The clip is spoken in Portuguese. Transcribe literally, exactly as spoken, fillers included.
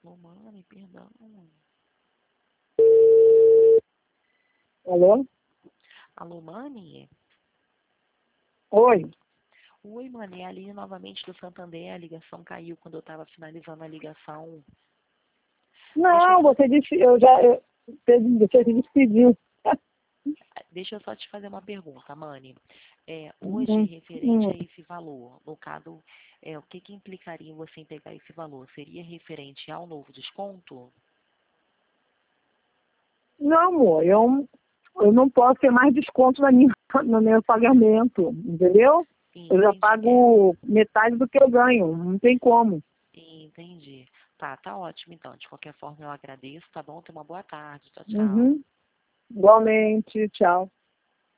Alô, Mani, perdão. Alô? Alô, Mani? Oi. Oi, Mani, é a Aline novamente do Santander. A ligação caiu quando eu estava finalizando a ligação. Não, eu... você disse, eu já, eu, você se despediu. Deixa eu só te fazer uma pergunta, Mani. É, hoje, Hum, referente hum. a esse valor, no caso, é, o que, que implicaria em você em pegar esse valor? Seria referente ao novo desconto? Não, amor, eu, eu não posso ter mais desconto na minha, no meu pagamento, entendeu? Sim, Eu já entendi. pago metade do que eu ganho, não tem como. Entendi. Tá, tá ótimo então. De qualquer forma, eu agradeço, tá bom? Tenha uma boa tarde. Tchau, tchau. Uhum. Igualmente, tchau.